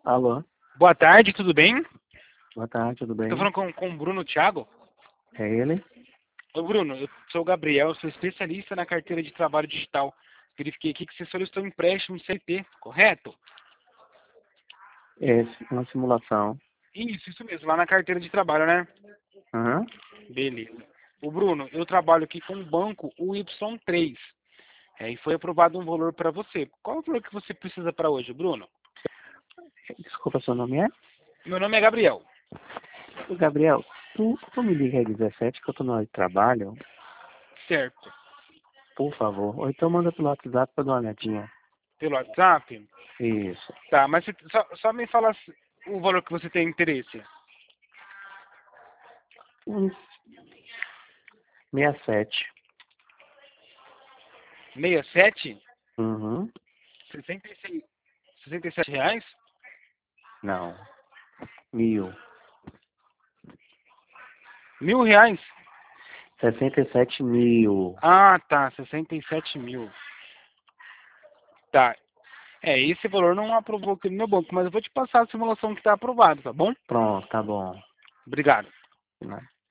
Alô, Boa tarde, tudo bem? boa tarde, tudo Estou bem? falando com o Bruno Thiago. É ele? Ô Bruno, eu sou o Gabriel, sou especialista na carteira de trabalho digital. Verifiquei aqui que você solicitou um empréstimo CLT, correto? É uma simulação. Isso mesmo, lá na carteira de trabalho, né? Aham. Beleza. Ô Bruno, eu trabalho aqui com o banco UY3. E foi aprovado um valor para você. Qual é o valor que você precisa para hoje, Bruno? Desculpa, seu nome é? Meu nome é Gabriel. Ô, Gabriel, tu me liga aí 17 que eu tô na hora de trabalho, Certo. por favor. Ou então manda pelo WhatsApp pra dar uma olhadinha. Pelo WhatsApp? Isso. Tá, mas só me fala o valor que você tem interesse. 67. 67? Uhum. 66, R$ 67? Não. 1000. R$ 1.000? 67.000. Ah, tá, 67 mil. Tá. Esse valor não aprovou aqui no meu banco, mas eu vou te passar a simulação que está aprovado, tá bom? Pronto, tá bom. Obrigado.